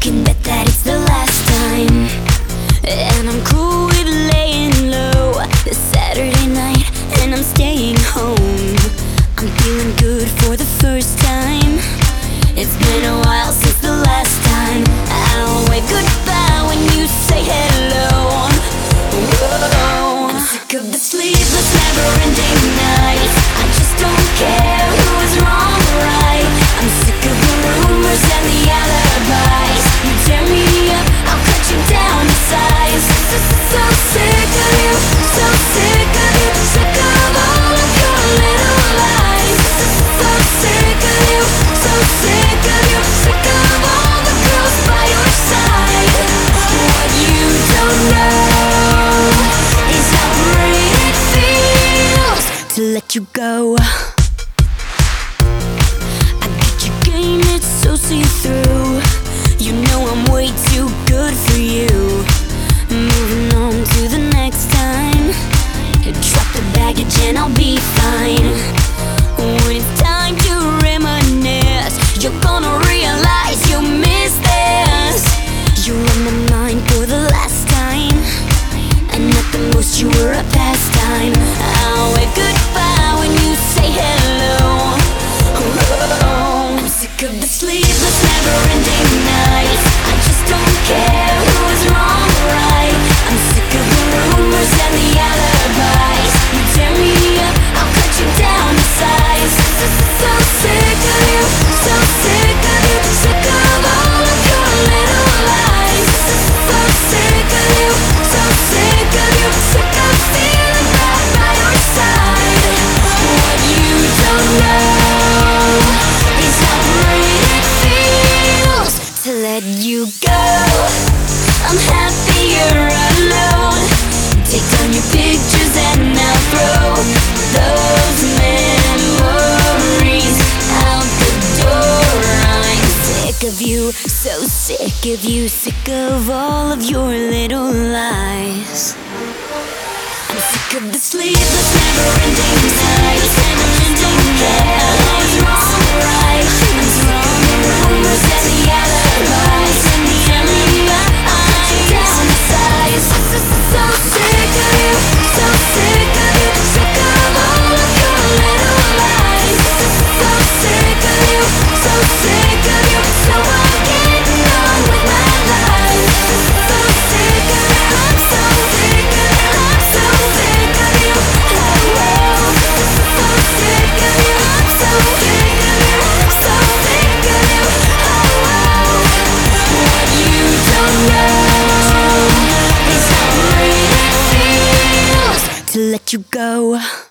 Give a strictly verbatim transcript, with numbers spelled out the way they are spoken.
can bet that it's the last time. And I'm cool with laying low this Saturday night, and I'm staying home. I'm feeling good for the first time. It's been a while since the last time. I'll wave goodbye when you say hello. Whoa. I'm sick of the sleepless, never-ending nights. I just don't care who is wrong or right. I'm sick of the rumors and the alibis. You tear me up, I'll cut you down to size. So sick of you, so sick of you, sick of all of your little lies. So sick of you, so sick of you, sick of all the girls by your side. What you don't know is how great it feels to let you go. I get your game, it's so see-through. You know I'm way too good for you. Moving on to the next time. Drop the baggage and I'll be fine. When it's time to reminisce, you're gonna realize you missed this. You're on my mind for the last time, and at the most you were a pastime. I'll wave goodbye when you say hello. Oh, I'm sick of the sleepless, never-ending nights. I just don't care who is wrong or right. I'm sick of the rumors and the alibis. You tear me up, I'll cut you down to size. So sick of you, so sick of you, sick of all of your little lies. So sick of you, so sick of you, sick of feeling bad by your side. What you don't know is how great it feels to let you go. I'm happier alone. Take down your pictures and I'll throw those memories out the door. I'm sick of you, so sick of you, sick of all of your little lies. I'm sick of the sleepless, never-ending nights. I don't care who's wrong or right. I'm sick of the rumors and the alibis. And the enemy, I'm down to size. So sick of you, so sick of you, sick of all of your little lies. So sick of you, so sick of you, so I'm getting on with my life. So sick of you, I'm so sick of you, I'm so sick of you. Oh, oh. So sick of you, I'm so sick of you, I'm so sick of you. Oh, oh. What you don't know is how great it feels to let you go.